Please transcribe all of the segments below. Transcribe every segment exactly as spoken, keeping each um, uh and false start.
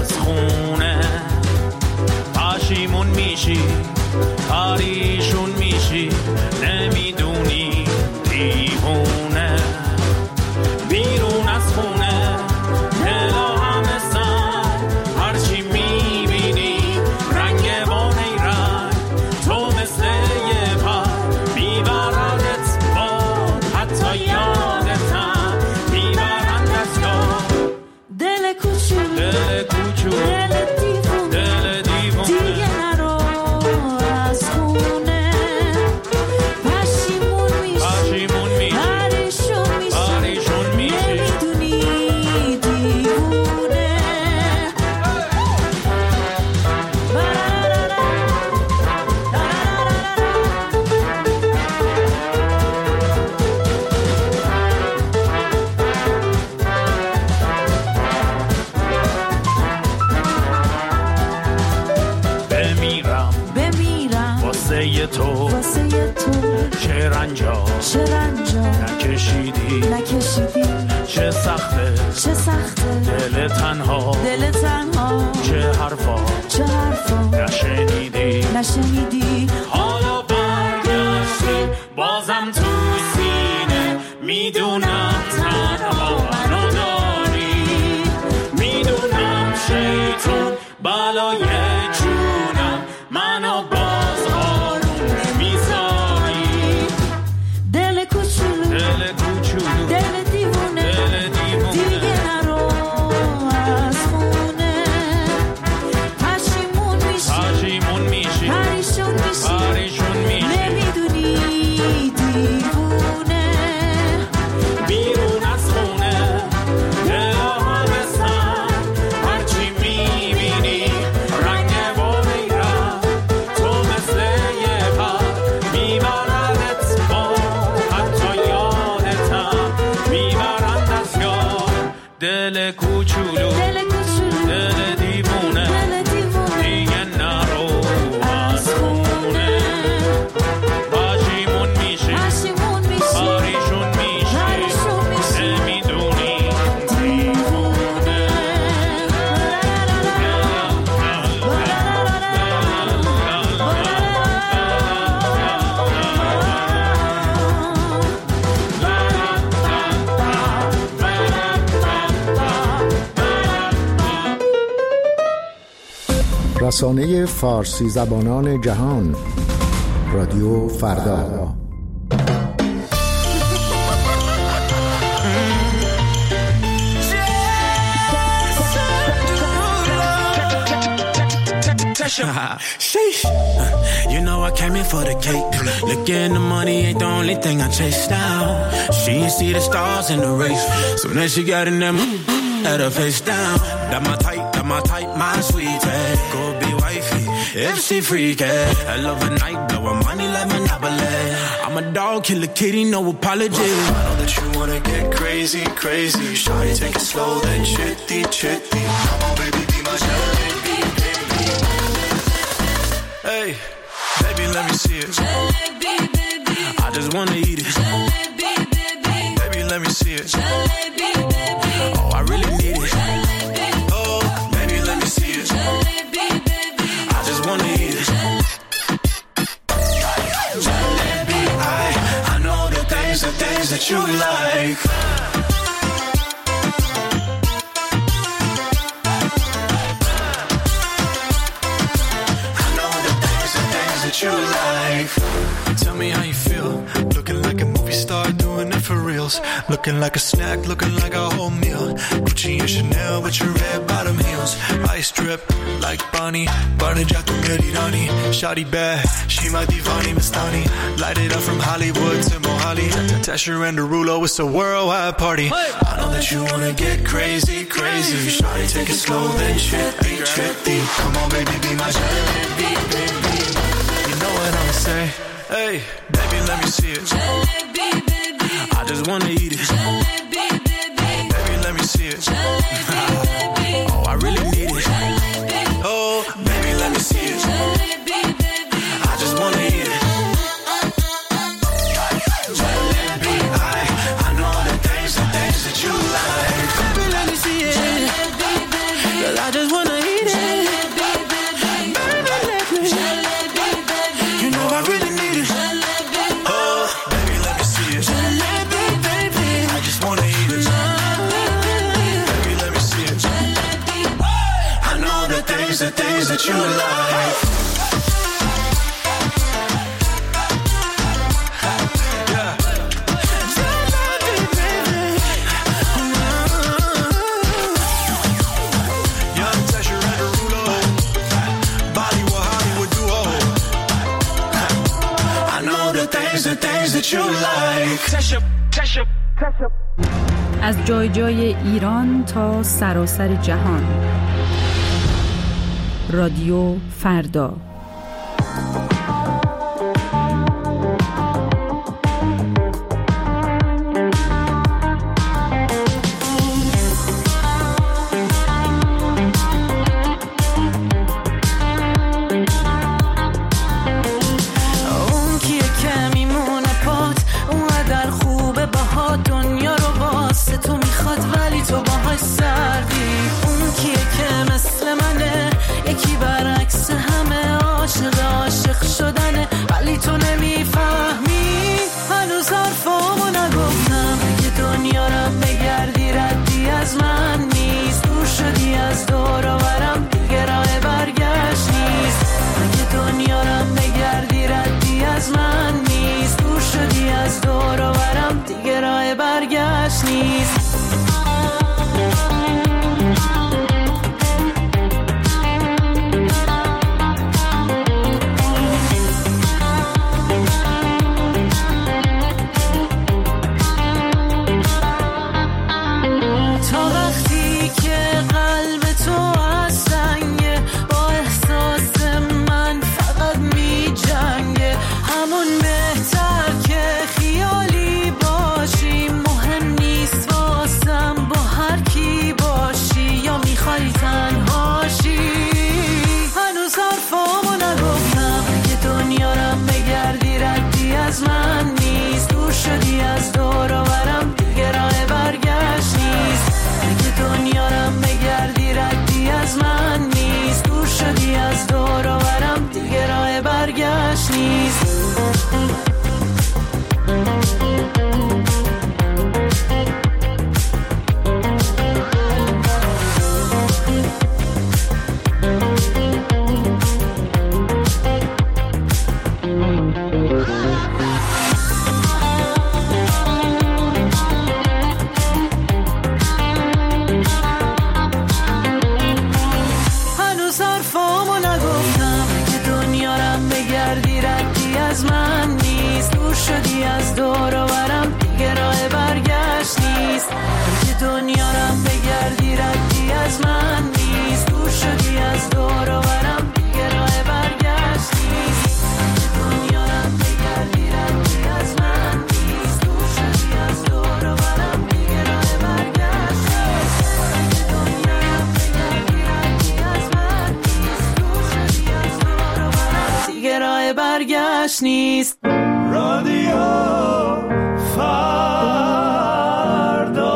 از خونه پشیمون میشی پریشون میشی نمیدونی دیوونه بیرون از خونه دلا همه سر هرچی میبینی رنگ با نیرنگ تو مثل یه پر میبردت باد حتی یادتم میبرند از یاد دل کوچولو دل کوچولو دل دیوونه دل دیوونه دیگه نرو از خونه پشیمون میشی پشیمون میشی پریشون میشی پریشون میشی نمیدونی دیوونه بمیرم بمیرم واسه ی تو واسه ی تو چه رنجا چه رنجا نکشیدی نکشیدی چه سخته چه سخته دل تنها دل تنها چه حرفا چه حرفا نشنیدی نشنیدی حالا برگشتی بازم تو سینه میدونم تنها منو داری میدونم شیطون بالای جونم منو باز آروم نمیذاری دل کوچولو دل کوچولو دل دیوونه دل دیوونه دیگه نرو از خونه پشیمون میشی پشیمون میشی پریشون میشی پریشون میشی نمیدونی دیوونه بیرون از خونه دلا همه سر هرچی میبینی رنگ با نیرنگ تو مثل یه پر میبردت با حتی یادتم میبرند از یاد دل کوچولو دل کوچولو دل دیوونه دل دیوونه دیگه نرو از خونه پشیمون میشی پشیمون میشی پریشون میشی پریشون میشی نمیدونی دیوونه رسانه فارسی زبانان جهان رادیو فردا. Sheesh. You know I came in for the cake. Looking the money ain't the only thing I chase down. She ain't see the stars in the race. Soon as she got in them, had her face down. That my type, that my type, my sweetie. Go be wifey, if she freaky. I love a night, blowin' money like Monopoly. I'm a dog, kill a kitty, no apology. I know that you wanna get crazy, crazy. Shawty, take it slow, then chitty, chitty. Come on, baby, be my jalebi, baby. Hey, baby, let me see it. Jalebi, baby. I just wanna eat it. Jalebi, baby. Baby, let me see it. Jalebi, baby. Oh, I really need it. Jalebi. Oh, baby, let me see it. Jalebi, baby. I just wanna eat it. Jalebi, I, I know the things, the things that you like. I know the things, the things that you like. Tell me how you feel. Looking like a movie star, doing it for reals. Looking like a snack, looking like a whole meal. Gucci and Chanel with your red bottom heels. Ice drip like Bonnie. Barney Jack Merirani. Shawty bad, she my divani Mastani. Light it up from Hollywood to Mohali. Tesher and Derulo, it's a worldwide party. I know that you wanna get crazy, crazy. Shawty, take it slow, then trippy, trippy. Come on, baby, be my jalebi, baby. You know what I'ma say? Hey, baby, let me see it. Jalebi, baby. I just wanna eat it. Jalebi, baby. Baby, let me see it. Jalebi, baby. Oh, I really need it. Jalebi. Oh, baby, let me see it. Jalebi, baby. I just wanna eat it. Jalebi, I, I know the things, the things that you like. Baby, let me see it. Jalebi, baby. Girl, I just wanna eat it. things, the things that you like. از جای جای ایران تا سراسر جهان. رادیو فردا. نیست. رادیو فردا.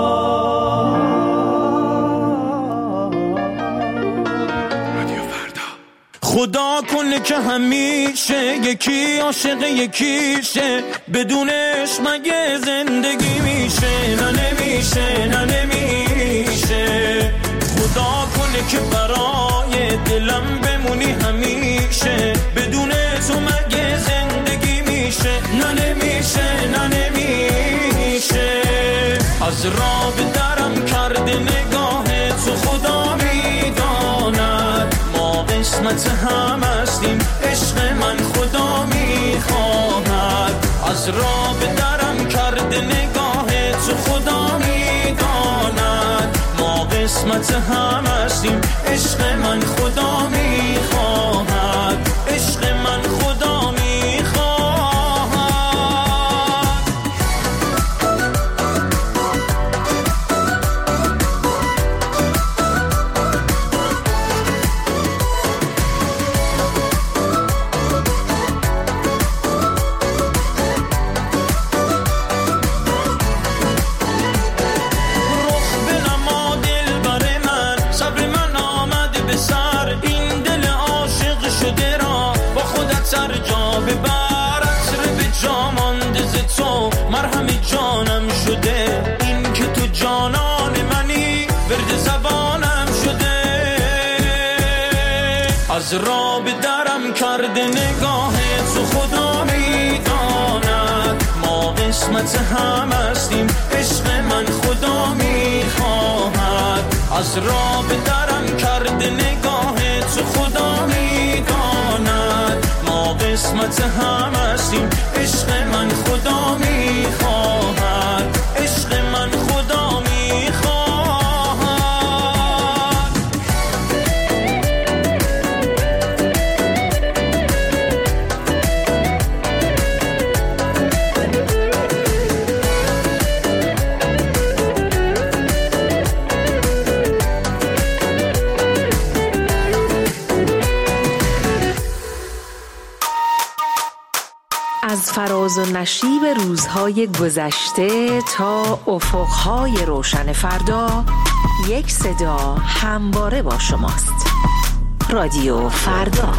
رادیو فردا. خدا کنه که همیشه یکی عاشق یکیشه، بدونش مگه زندگی میشه؟ نه نمیشه، نه نمیشه. خدا کنه که برای دلم بمونی همیشه، بدون تو مگه زندگی میشه؟ نه نمیشه، نه نمیشه. از راه به درم کرده نگاه تو خدا میداند، ما قسمت هم هستیم، عشق من خدا میخواهد. از راه به درم کرده نگاه تو خدا میداند، ما قسمت هم هستیم، عشق من خدا میخواهد، عشق من خدا میخواهد. از راه به درم کرده نگاه تو خدا میداند ما قسمت هم هستیم عشق من خدا میخواهد از راه به درم کرده نگاه تو خدا میداند ما قسمت هم هستیم عشق من خدا میخواهد عشق من خدا میخواهد از فراز و نشیب روزهای گذشته تا افقهای روشن فردا یک صدا همواره با شماست. رادیو فردا.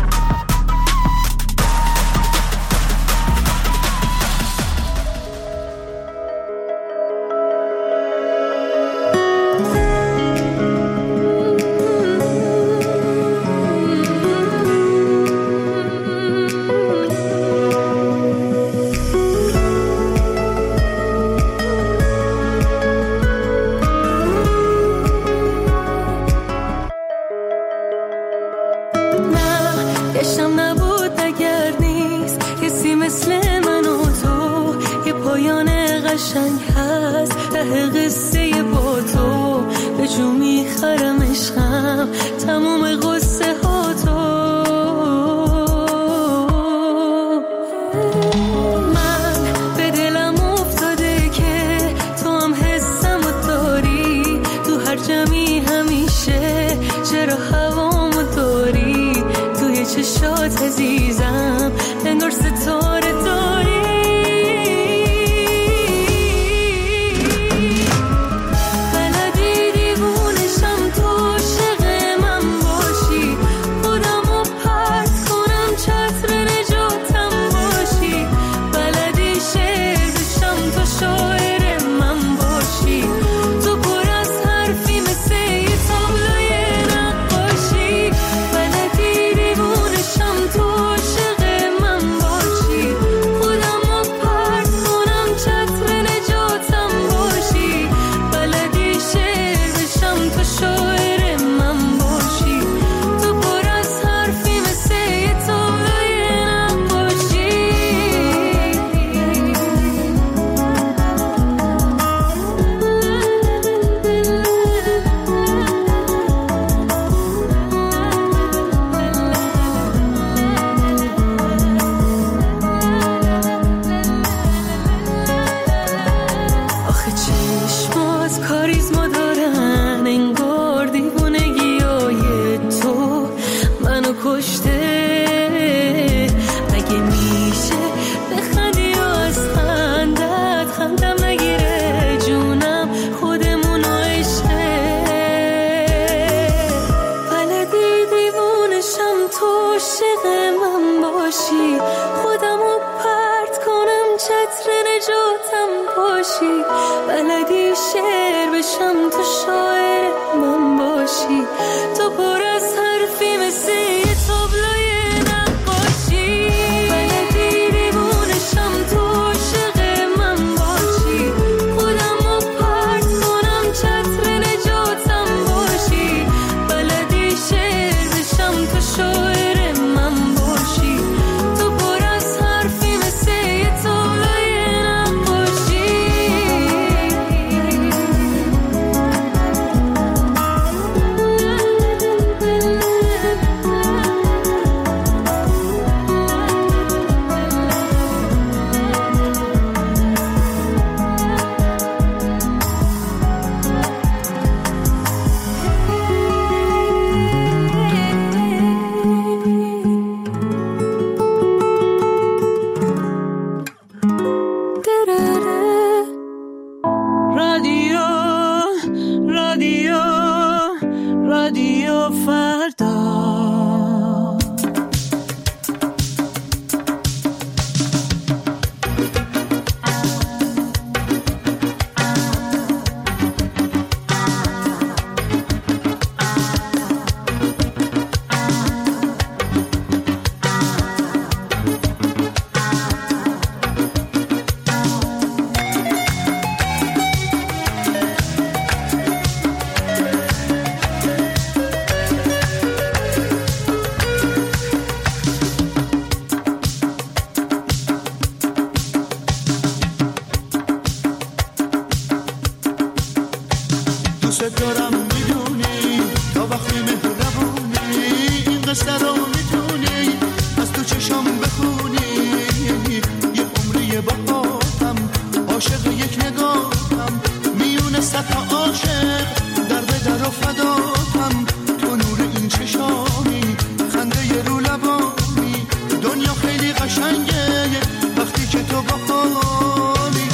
وقتی مهربونی این قصه رو میتونی از تو چشم بخونی. یه عمری باهاتم عاشق یک نگاهم میونه صد تا عاشق در به در و فداتم. تو نور این چشامی خنده رو لبانی دنیا خیلی قشنگه وقتی که تو باهامی.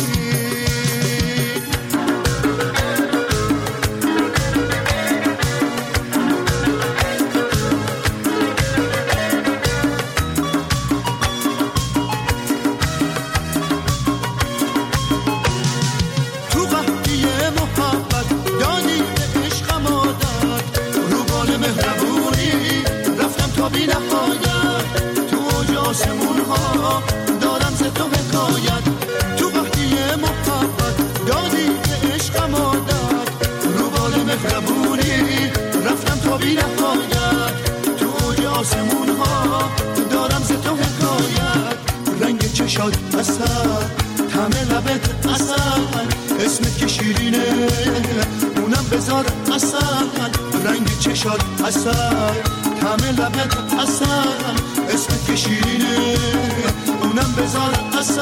بی نهایت تو اوج آسمون ها دارم ز تو حکایت. تو وقتی محبت دادی به عشقم عادت رو بال مهربونی رفتم تا بی نهایت. تو اوج آسمون ها دارم ز تو حکایت. رنگ چشات اصل طعم لبت اصل اسمت که شیرینه اونم بذار اصل. رنگ چشات اصل طعم لبت اصل اسمت که شیرینه اونم بذار اصل.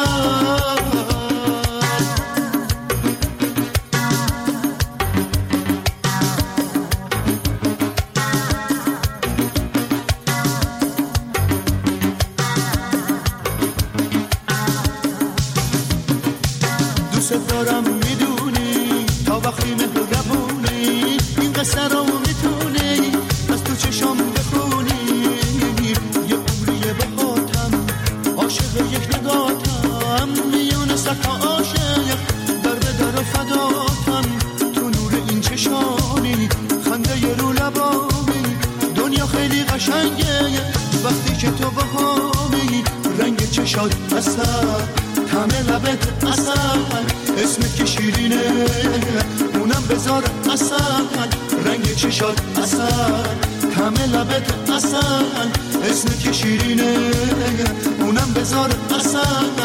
دوست دارم میدونی تا وقتی مهربونی این قصه رو میتونی از تو چشم بخونی. یه عمری بهاتم عاشق یک نگاتم میونه صد تا عاشق در به در و فداتم. تو نور این چشامی خنده رو لبامی دنیا خیلی قشنگه وقتی که تو باهامی. رنگ چشات اصل طعم لبت اصل اسمت که شیرینه اونم بذار اصل. رنگ چشات اصل طعم لبت اصل اسمت که شیرینه اونم بذار اصل.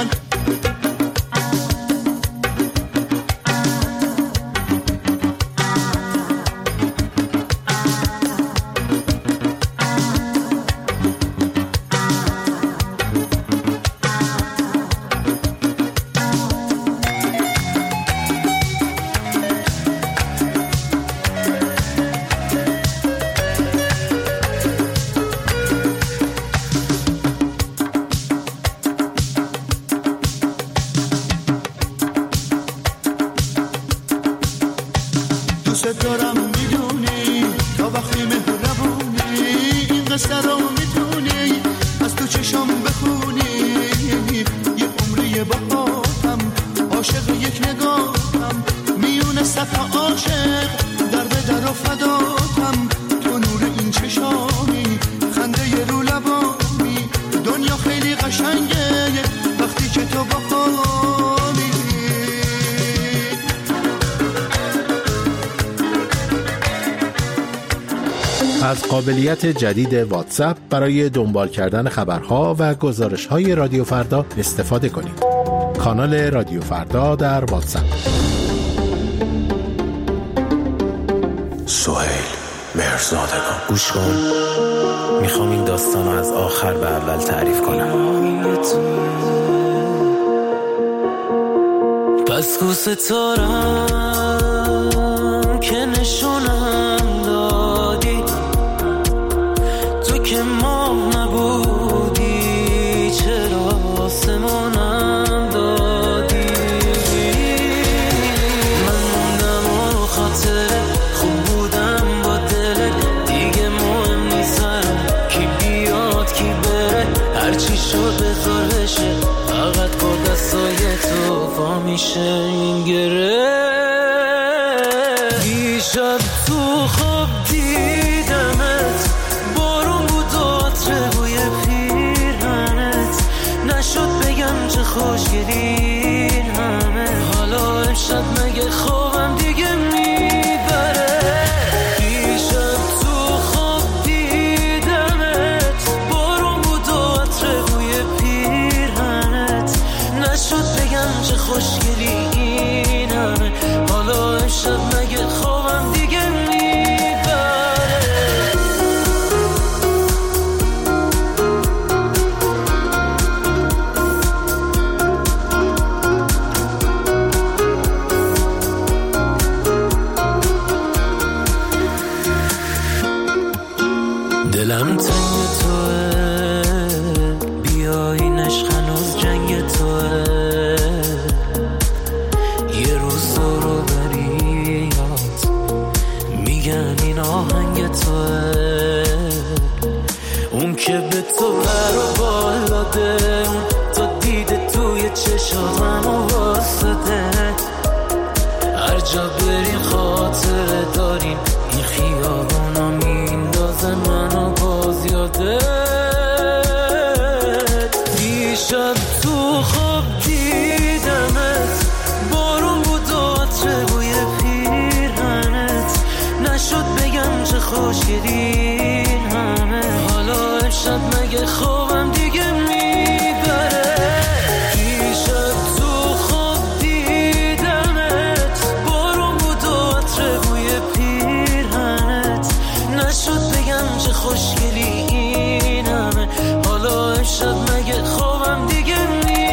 دوست دارم میدونی تا وقتی مهربونی این قصه رو میتونی از تو چشم بخونی. یه عمری باهاتم عاشق یک نگاهم میونه صد تا عاشق در به در و فداتم. تو نور این چشامی خنده رو لبامی دنیا خیلی قشنگه وقتی که تو باهامی. از قابلیت جدید واتساپ برای دنبال کردن خبرها و گزارش‌های رادیو فردا استفاده کنید. کانال رادیو فردا در واتساپ. سهیل مرزادگان گوش کن، میخوام این داستان رو از آخر به اول تعریف کنم. پس کو ستارم که نشونم دادی تو که ماه نبودی چرا آسمونم دادی. من موندم و خاطر خوب بودم با دلت دیگه مهم نیست کی بیاد کی بره هرچی شد بذار بشه فقط با دستای تو وا میشه این گره. دیشب تو خواب دیدمت بارون بود و عطر بوی پیرهنت نشد بگم چه خوشگلین همه. حالا امشب مگه خوابم دیگه میبره. دیشب تو خواب دیدمت بارون بود و عطر بوی پیرهنت نشد بگم چه خوشگلین دلم تنگ توه، بیاین عشق هنوز جنگ توه، یه روز رو بریاد میگن این آهنگ توه، اون که به تو بر و بالاده، اون تا دیده توی چشاتم و واسده، هر جا بریم خاطره داریم، این خیابونا میندازه منو باز یاده، دیشب تو خواب دیدمت، بارون بود و عطر بوی پیرهنت، نشد بگم چه خوشگلین همه، حالا امشب مگه خوابم دیگه میبره، دیشب تو خواب دیدمت، بارون بود و عطر بوی پیرهنت، نشد بگم چه خوشگلی این همه، حالا امشب مگه خوابم دیگه میبره.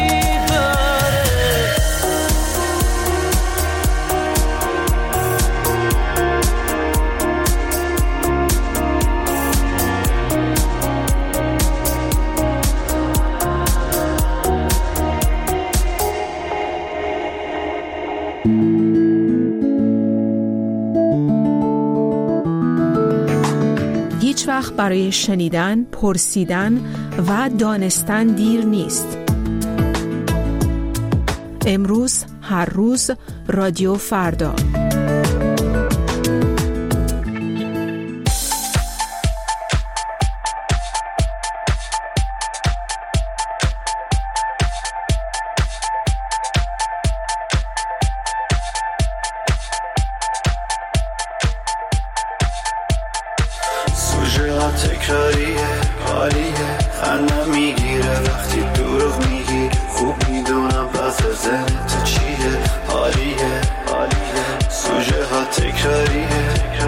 هیچ وقت برای شنیدن، پرسیدن و دانستن دیر نیست. امروز، هر روز، رادیو فردا. تکراریه حالیه خندم میگیره وقتی دروغ میگی، خوب میدونم پس ذهنت چیه، حالیه حالیه سوژه ها تکراریه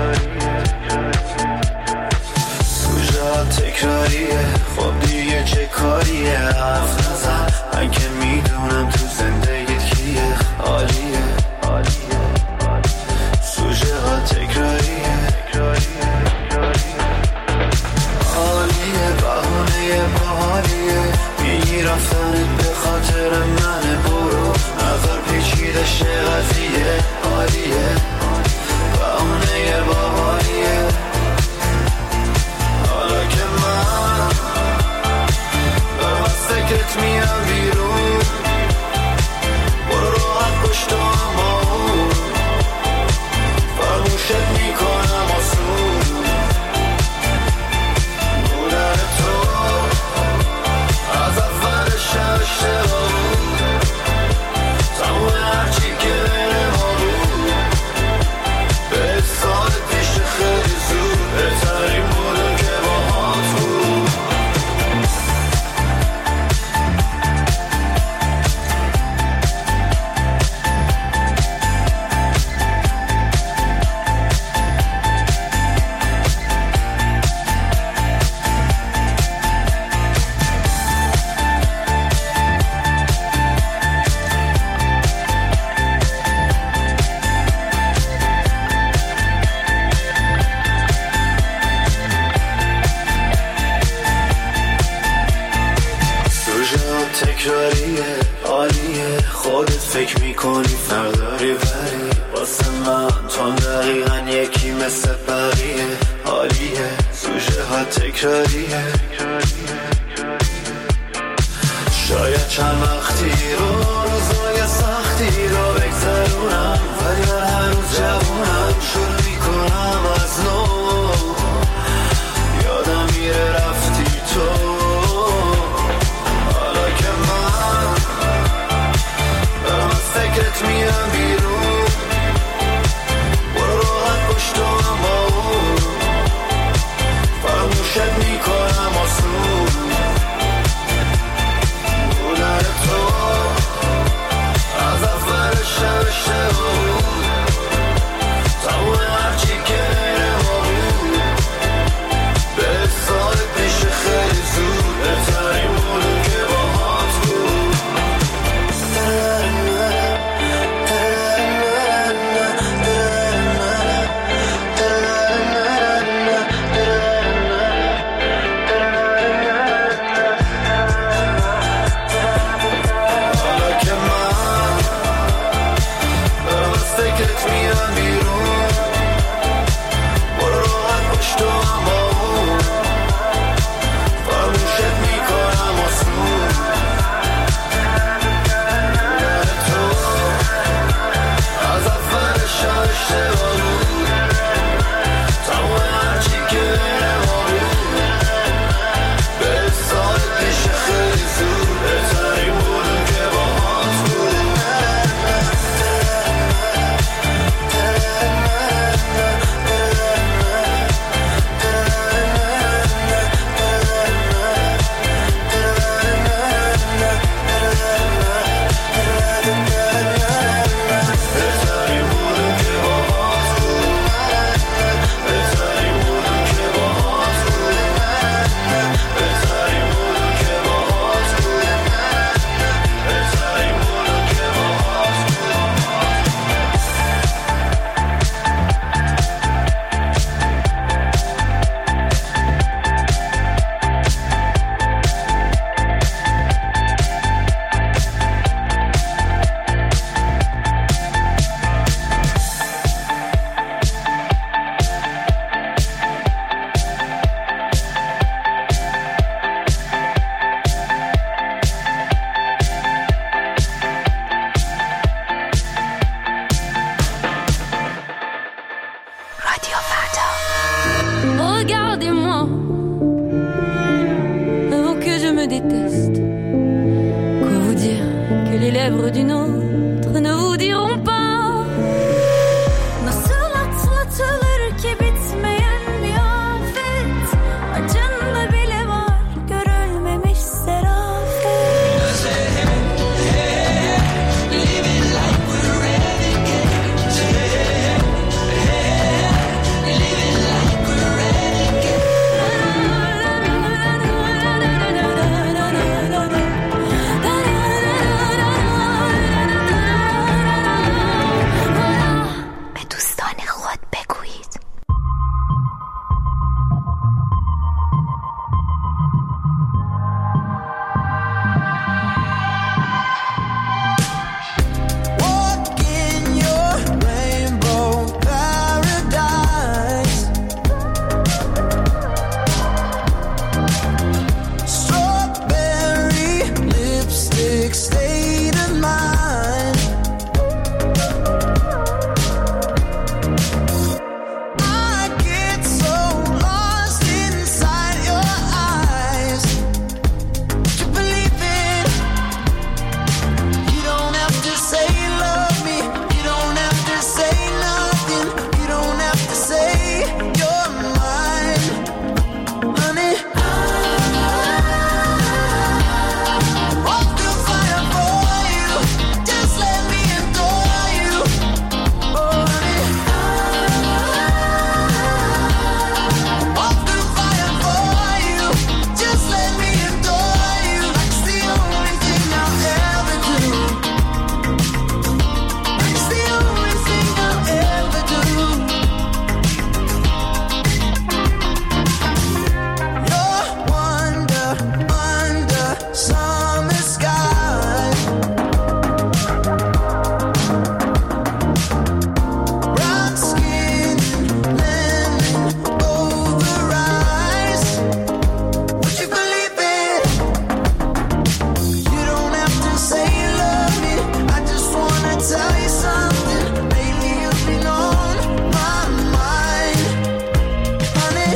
سوژه ها تکراریه، خب دیگه چه کاریه، حرف نزن من که میدونم تو زندگیت کیه، حالیه حالیه سوژه ها تکراریه میگی رفتنت به خاطر منه، برو نظر پیچیده شه قضیه، عالیه بهونه باحالیه، حالا که من دارم از سکرت میام بیرون، برو راحت پشت هم با اون، فرموشت میکنم آسون، بودن تو از اولش اشتباه بود، تمام هرچی که بین ما بود، به سال پیش خیلی زود، بهترین بودن که با هات بود. تکراریه عالیه، خودت فکر میکنی فرق داری ولی واسه من تو دقیقا یکی مثل بقیه، عالیه سوژه ها تکراریه، شاید چند وقتی رو روزای سختی رو بگذرونم، ولی من هنوز جوونم، شروع میکنم از نو، یادم میره رفتی تو، سکرت میام بیرون، برو راحت پشت هم با اون، فرموشت میکنم آسون، بودن تو lèvres d'une autre ne vous diront pas. Nasıl atlatılır ki bitmeyen bir afet, acında bile var görülmemiş serafet. Living like we're renegades. Living like we're renegades. به دوستان خود بگویید. Walk in your rainbow paradise. Strawberry lipstick state of mind. I get so lost inside your eyes. You believe it. You don't have to say you love me. You don't have to say nothing. You don't have to say you're mine, honey. Walk through fire for you. Just let me adore you, oh honey. Walk through fire for you. Just let me adore you. It's the only thing I'll ever do. It's the only thing I'll ever do. You're wonder under summer sky. Brown skin, lemon over eyes. Would you believe it? You don't have to say you love me. I just wanna tell you something. Maybe you've been on my mind, honey.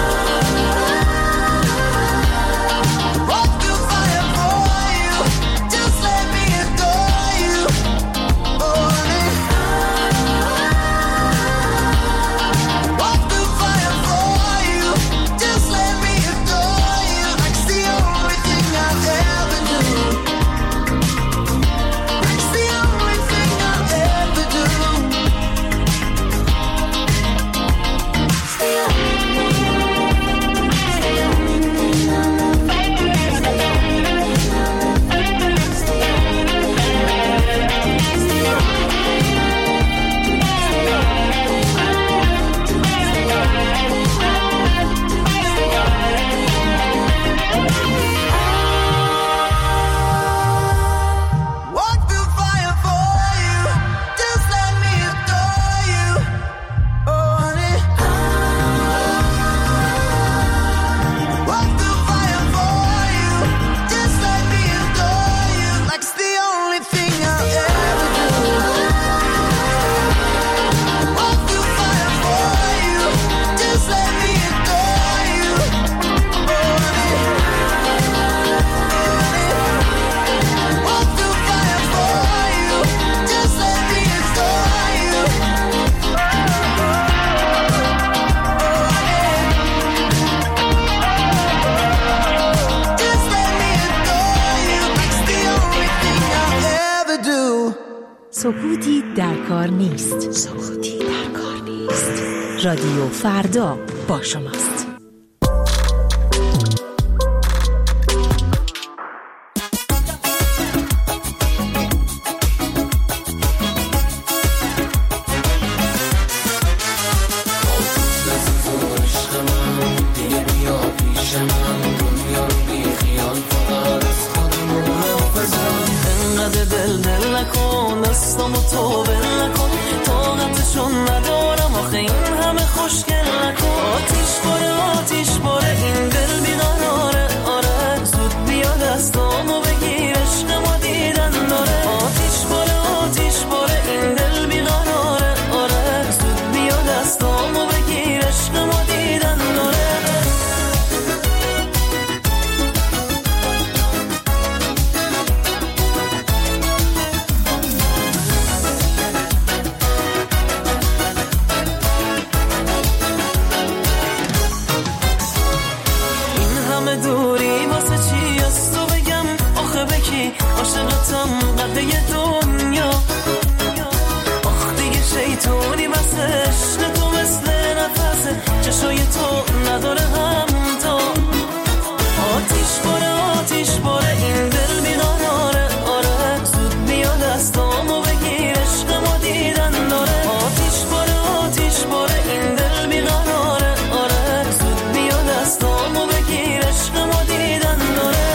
Walk through fire for you. Just let me adore you, oh honey. Walk through fire for you. Just let me adore you. It's the only thing I'll ever do. It's the only thing I'll ever do. Walk through fire for you. Just let me adore you, oh honey. Walk through fire for you. Just let me adore you. Like it's the only thing I'll ever do. Walk through fire for you. Just let me adore you, oh honey. Walk through fire for you. Just let me adore you, oh honey. Just let me adore you. It's the only thing I'll ever do. سکوتی در کار نیست. سکوتی در کار نیست. رادیو فردا با شماست. انقدر دل دل نکن، دستامو تو بل نکن، طاقتشو ندارم آخه این همه خوشگل نکن. آتیش باره همه دوری واسه چی از تو بگم آخه بکی عاشقتم قده دنیا آخ دیگه شیطونی بس عشق تو مثل نفسه چشای تو نداره همتا آتیش باره آتیش باره این دل بیقراره آره زود میاد دستامو بگیر عشق ما دیدن داره آتیش باره آتیش باره این دل بیقراره آره زود میاد دستامو بگیر عشق ما دیدن داره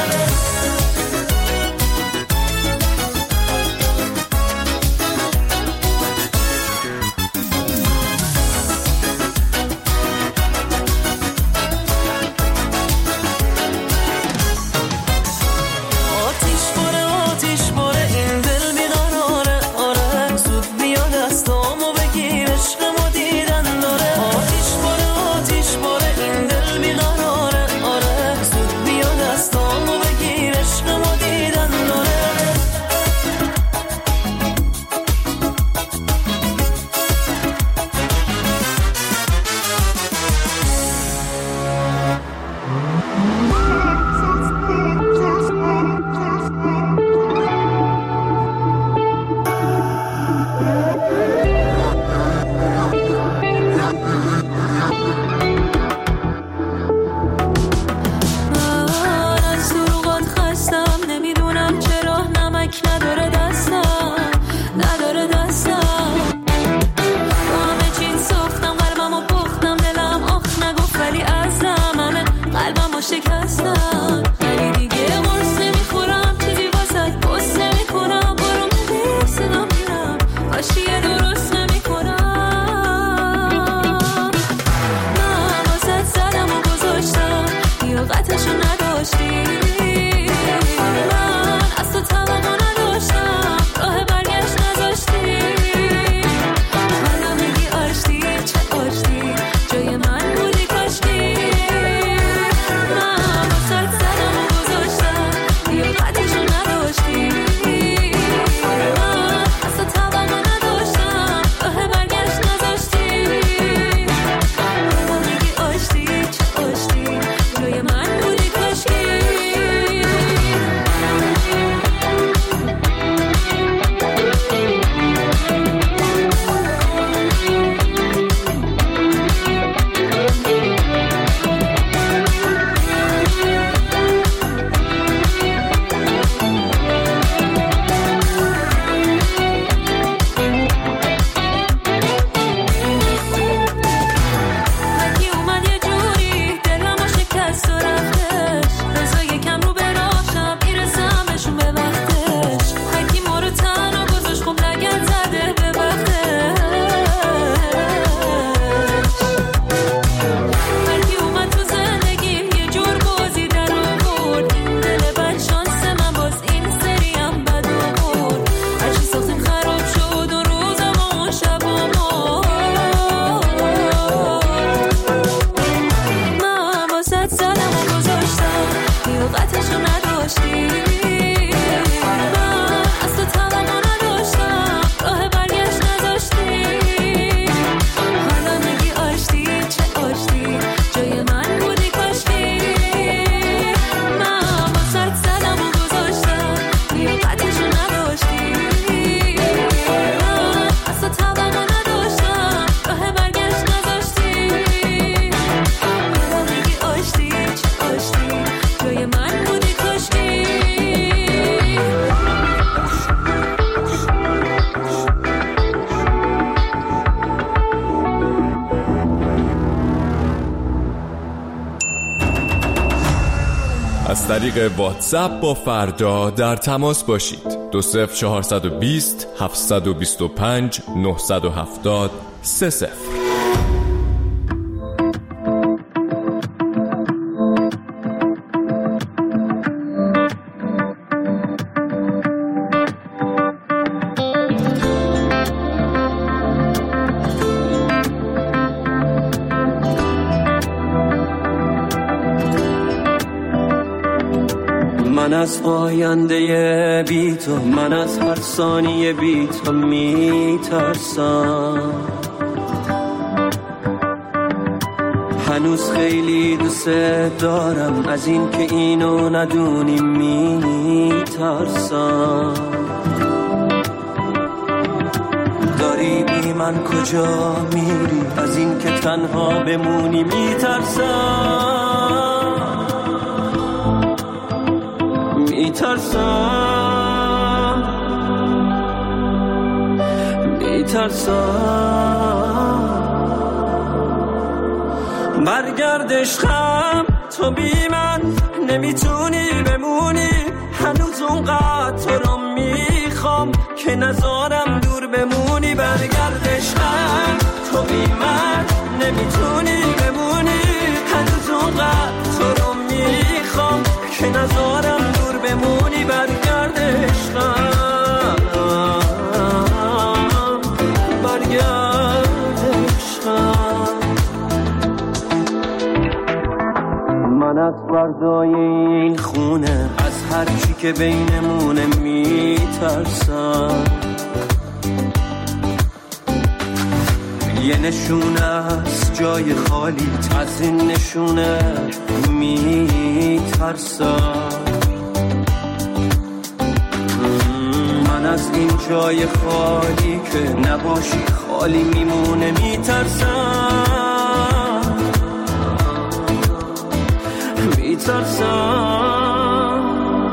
از طریق واتساپ با فردا در تماس باشید. دو صفر چهارصد و بیست هفتصد و بیست و پنج نهصد و هفتاد سه صفر. من از آینده بی تو، من از هر ثانیه بی تو میترسم. هنوز خیلی دوست دارم، از این که اینو ندونی میترسم. داری بی من کجا میری، از این که تنها بمونی میترسم، میترسم، میترسم. برگرد عشقم، تو بی من نمیتونی بمونی، هنوز اونقدر تو رو میخوام که نذارم دور بمونی. برگرد عشقم، تو بی من نمیتونی بمونی، هنوز اونقدر تو رو میخوام که نذارم دور بمونی. برگرد عشقم، برگرد عشقم. من از فردای این خونه، از هر چی که بینمونه میترسم. یه نشونه از جای خالی، از این نشونه میترسم. من از این جای خالی که نباشی خالی میمونه میترسم، میترسم،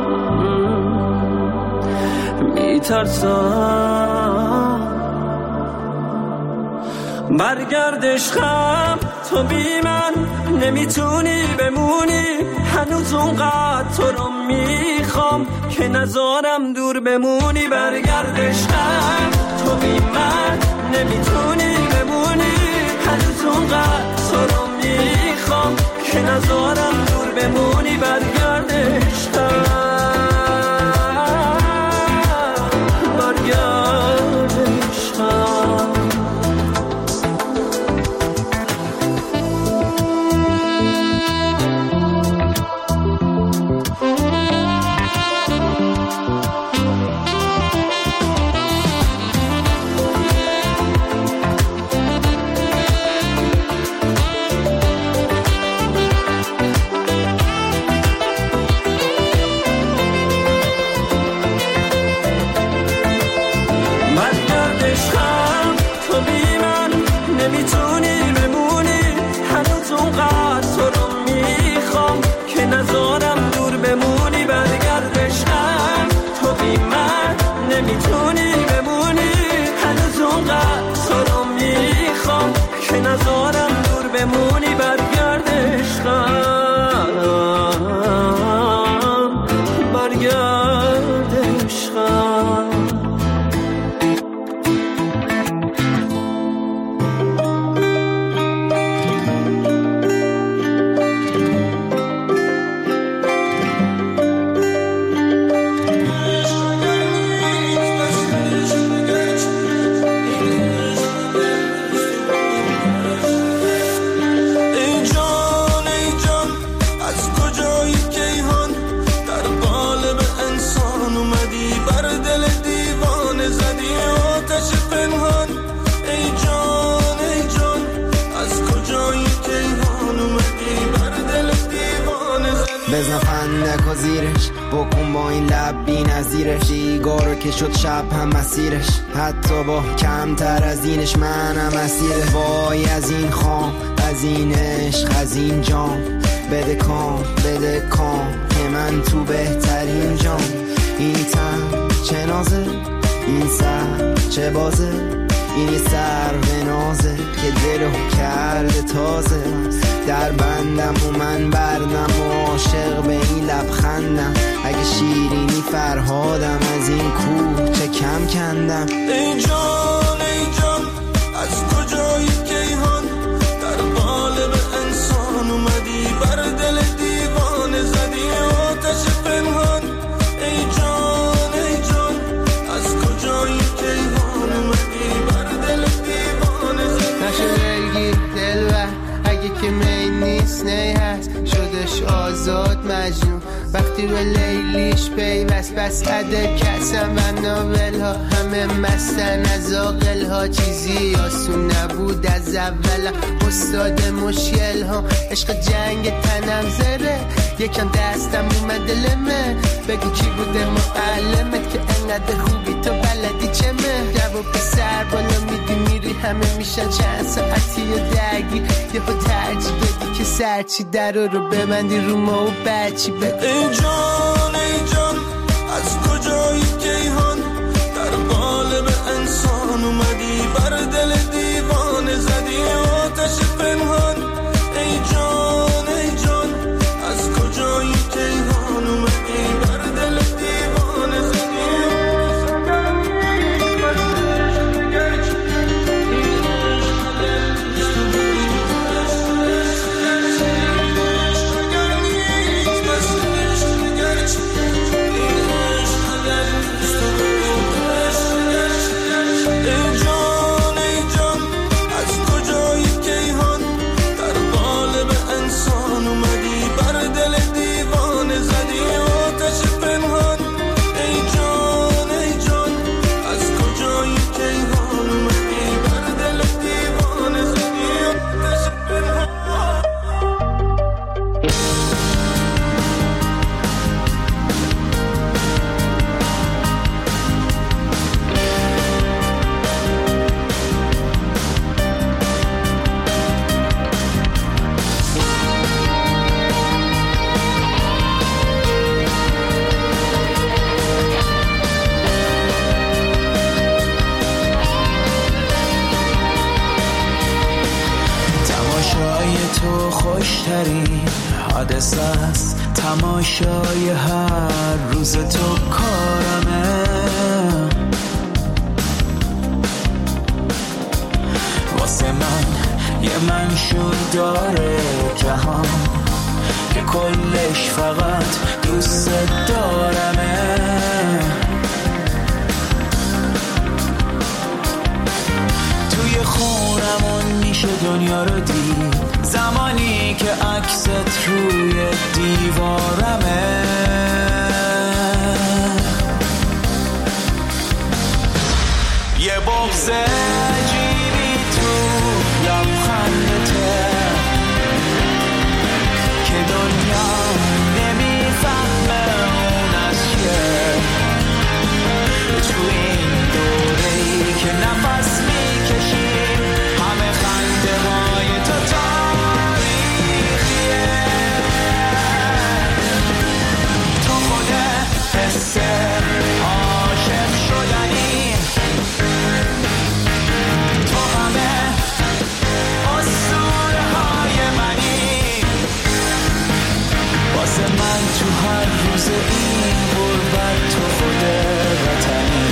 میترسم. برگرد عشقم، تو بی من نمیتونی بمونی، هنوز اونقدر تو رو میخوام که نذارم دور بمونی. برگرد عشقم، تو بی من نمیتونی بمونی، هنوز اونقدر تو رو میخوام که نذارم دور بمونی. برگرد عشقم، برگرد عشقم. نمیتونی بمونی، هنوز اونقدر تو رو میخوام که نذارم دور بمونی. برگرد عشقم، برگرد عشقم. بزن فندک و زیرش، بکن با این لب بی نظیرش، دیگارو که شد شب هم مسیرش، حتی با کمتر از اینش منم اسیرش. وای از این خام، از این عشق، از این جام، بده کام، بده کام که من تو بهترین جام. این تن چه نازه، این سر چه بازه، این یه سر به نازه که دلو کرده تازه. در بندم و من بردم و عاشق به این لبخندم، اگه شیرینی فرهادم از این کوه چه کم کندم. ای جان ای جان از کجایی کیهان، در قالب انسان اومدی بر دل دیوانه زدی آتش پنهان. ای جان ای جان از کجایی کیهان اومدی بر دل دیوانه زدی. نشه دلگیر دلبر اگه که می نیست نی هست، شدش آزاد مجنون وقتی به لیلیش پیوست بس عده کسم و ناول ها همه مستن از آقل ها چیزی آسون نبود از اول استاد مشکل ها عشق جنگ تنم زره یکم دستم اومد لمه بگو کی بوده معلمت که انقدر خوبی تو بلدی چه مه جواب سر بالا میدی میری همه میشن چند ساعتی درگی یه خود ترجیح بدی که سرچی در رو ببندی رو ما و بچی بگو ای جان ای جان از کجایی کیهان در قالب انسان اومدی بر دل دیوانه زدی آتش پنهان ای جان ای جان از کجایی کیهان اومدی بر دل دیوانه زدی حادثه است تماشای هر روز تو کارمه واسه من یه منشور داره جهان که کلش فقط دوست دارمه توی خونمون میشه دنیا رو دید زمانی که عکست روی دیوارمه یه بغض عجیبی تو لبخندته که دنیا نمیفهمه اون از چیه تو این دوره‌ای که نفس میکشیم همه خنده های تو تاریخیه تو خود حس عاشق شدنی تو همه اسطوره های منی واسه من تو هر روز این غربت تو خود وطنی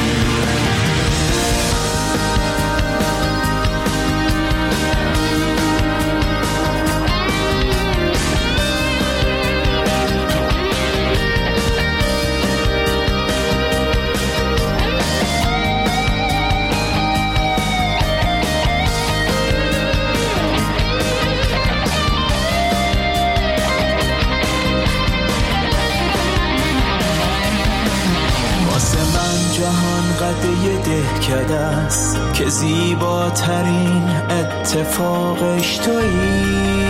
قده دهکده است که زیباترین اتفاقش تویی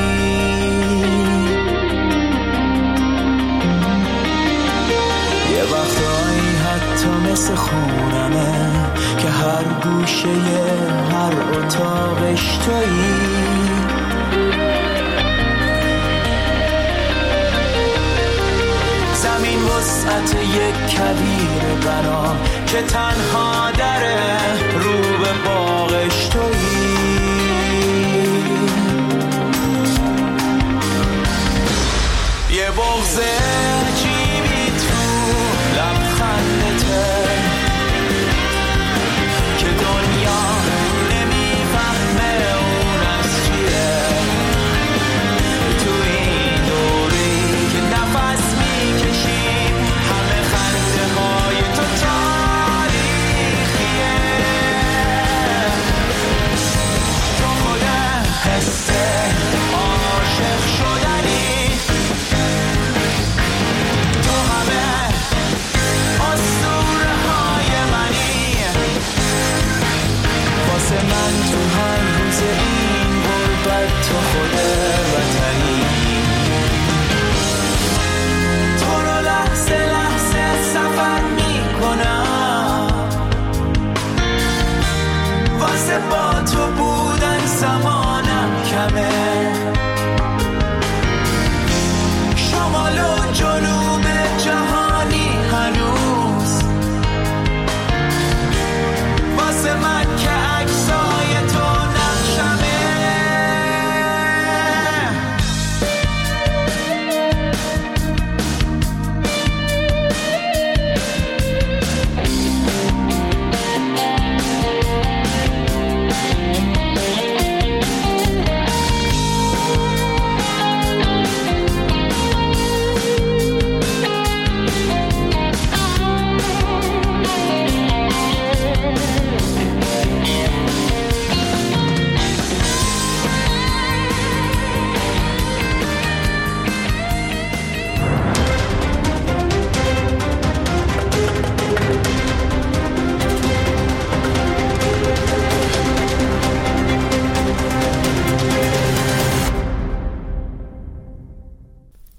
یه وقتایی حتی مثل خونمه که هر گوشه هر اتاقش تویی زمین وسعت یک کویر برام که تنها دره رو به باغش تویی یه بغض عجیبی تو لبخندته که دنیا نمیفهمه اون از چیه تو این دوری که نفس میکشیم همه خنده های تو تاریخیه تو خود حس عاشق شدنی شمال و جنوب